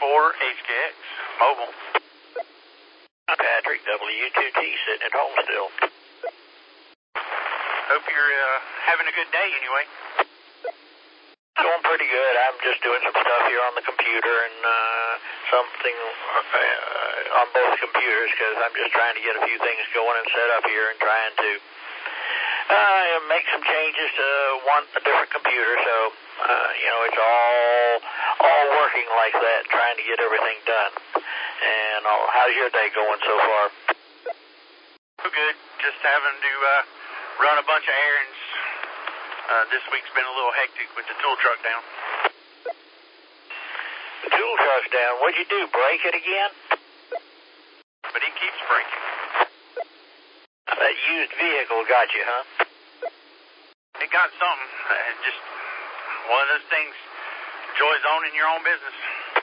KO4HKX Mobile. Patrick, W2T, sitting at home still. Hope you're having a good day anyway. Going pretty good. I'm just doing some stuff here on the computer and something on both computers because I'm just trying to get a few things going and set up here and trying to make some changes to a different computer. So, it's all working like that, trying to get everything done. And how's your day going so far? Good. Just having to run a bunch of errands. This week's been a little hectic with the tool truck down. The tool truck's down. What'd you do, break it again? But it keeps breaking. That used vehicle got you, huh? It got something. Just one of those things. Joys owning your own business.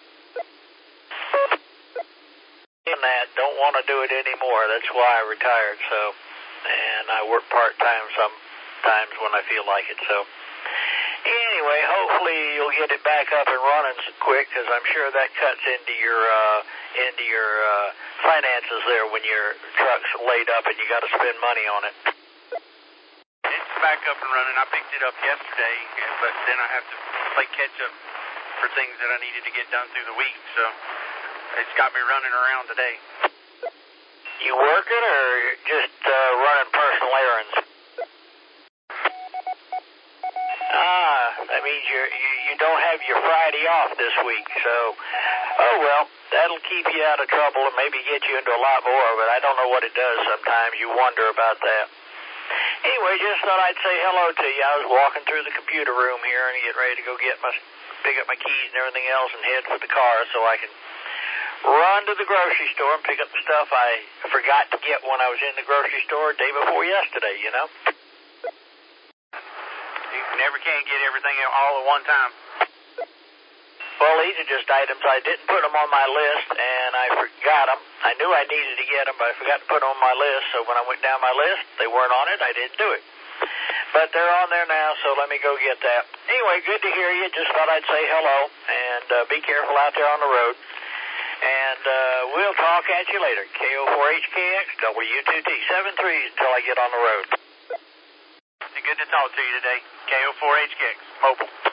Don't want to do it anymore. That's why I retired. And I work part-time sometimes when I feel like it. So anyway, hopefully you'll get it back up and running quick, because I'm sure that cuts into your finances there when your truck's laid up and you got to spend money on it. It's back up and running. I picked it up yesterday, but then I have to play catch-up for things that I needed to get done through the week. So it's got me running around today. You working or just running personal errands? That means you don't have your Friday off this week, so, oh well, that'll keep you out of trouble and maybe get you into a lot more, but I don't know what it does sometimes. You wonder about that. Anyway, just thought I'd say hello to you. I was walking through the computer room here and getting ready to go pick up my keys and everything else and head for the car so I can run to the grocery store and pick up the stuff I forgot to get when I was in the grocery store day before yesterday, you know? You never can get everything all at one time. Well, these are just items. I didn't put them on my list, and I forgot them. I knew I needed to get them, but I forgot to put them on my list, so when I went down my list, they weren't on it. I didn't do it. But they're on there now, so let me go get that. Anyway, good to hear you. Just thought I'd say hello, and be careful out there on the road. And we'll talk at you later. KO4HKX, W2T, 73 until I get on the road. Good to talk to you today. KO4HKX, Mobile.